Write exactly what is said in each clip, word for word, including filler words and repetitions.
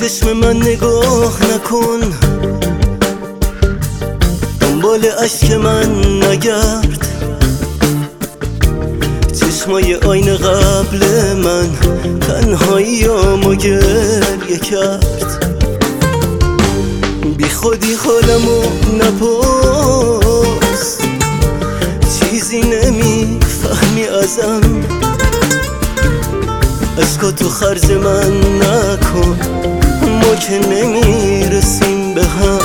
چشم من نگاه نکن، دنبال اشک من نگرد. چشمای آینه قبل من تنهاییامو گریه کرد. بی خودی حالمو نپرس، چیزی نمیفهمی ازم. اشکاتو خرج من نکن، ما که نمیرسیم به هم،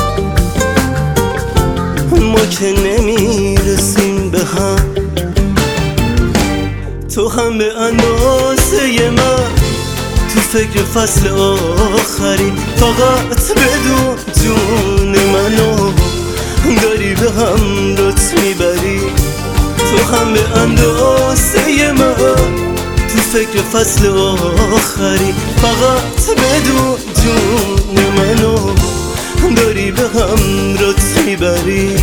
ما که نمیرسیم به هم. تو هم به اندازه من تو فکر فصل آخری، فقط بدون جون منو داری به هم لطف میبری. تو هم به اندازه من تو فکر فصل آخری، فقط بدون جون منو داری به هم لطف میبری.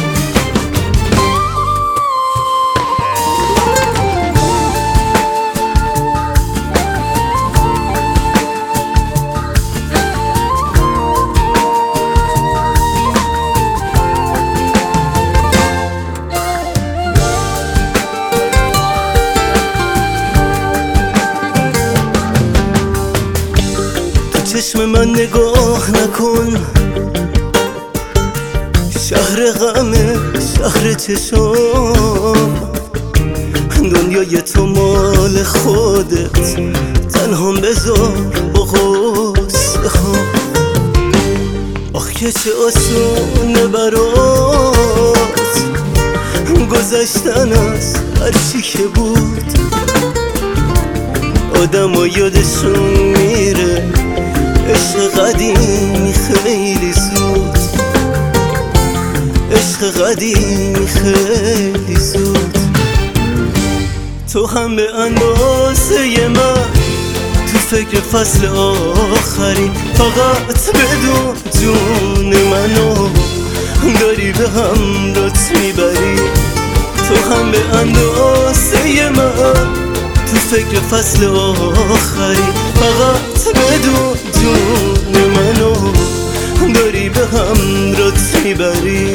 چشم من نگاه نکن، شهر غمه شهر چشم. دنیای تو مال خودت، تنها بذار با غصه ها. آخ که چه آسونه برات گذشتن از هرچی که بود. آدم ها یادشون میره عشق قدیمی خیلی زود، عشق قدیمی خیلی زود. تو هم به اندازه من تو فکر فصل آخری، فقط بدون جون منو داری به هم لطف میبری. تو هم به اندازه من تو فکر فصل آخری، فقط بدون جون منو داری به هم لطف میبری.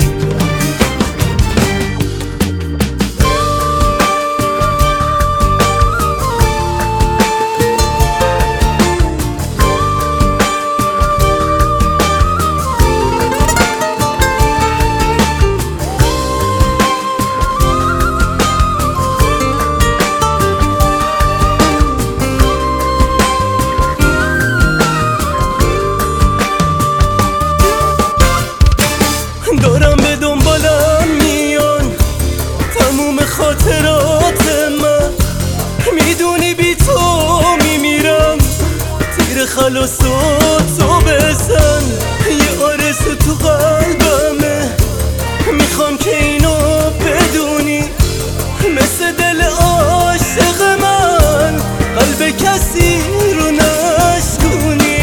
دارم به دنبالم میان تموم خاطرات من، میدونی بی تو میمیرم. تیر خلاص تو بزن، یه آرزو تو قلبمه، میخوام که اینو بدونی. مثل دل عاشق من قلب کسی رو نشکونی.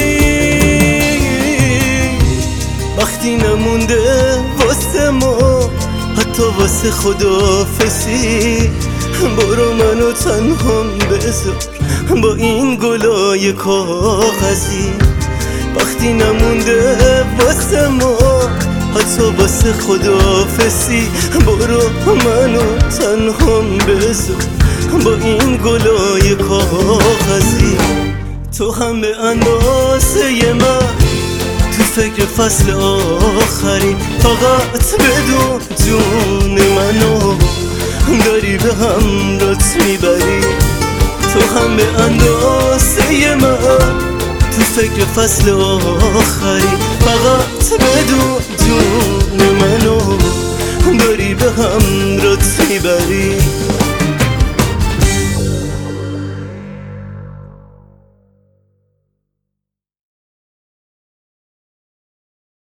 وقتی نمونده واسه ما حتی واسه خداحافظی، برو منو تنهام بذار با این گلای کاغذی. وقتی نمونده واسه ما حتی واسه خداحافظی، برو منو تنهام بذار با این گلای کاغذی. تو هم به اندازه من تو فکر فصل آخری، فقط بدون جون منو داری به هم لطف میبری. تو هم به اندازه من تو فکر فصل آخری، فقط بدون جون منو داری به هم